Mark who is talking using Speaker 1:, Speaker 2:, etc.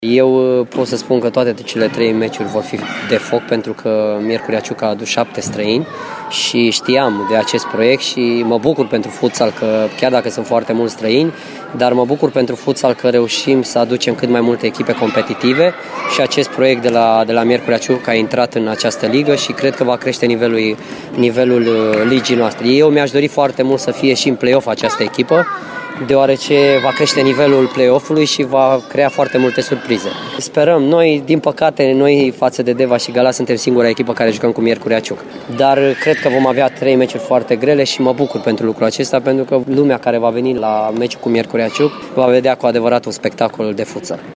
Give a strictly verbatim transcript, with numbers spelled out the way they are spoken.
Speaker 1: Eu pot să spun că toate cele trei meciuri vor fi de foc, pentru că Miercurea Ciuc a adus șapte străini și știam de acest proiect și mă bucur pentru futsal, că chiar dacă sunt foarte mulți străini, dar mă bucur pentru futsal că reușim să aducem cât mai multe echipe competitive și acest proiect de la, de la Miercurea Ciuc a intrat în această ligă și cred că va crește nivelul, nivelul ligii noastre. Eu mi-aș dori foarte mult să fie și în play-off această echipă, deoarece va crește nivelul play-off-ului și va crea foarte multe surprize. Sperăm, noi, din păcate, noi față de Deva și Galați suntem singura echipă care jucăm cu Miercurea Ciuc. Dar cred că vom avea trei meciuri foarte grele și mă bucur pentru lucrul acesta, pentru că lumea care va veni la meciul cu Miercurea Ciuc va vedea cu adevărat un spectacol de futsal.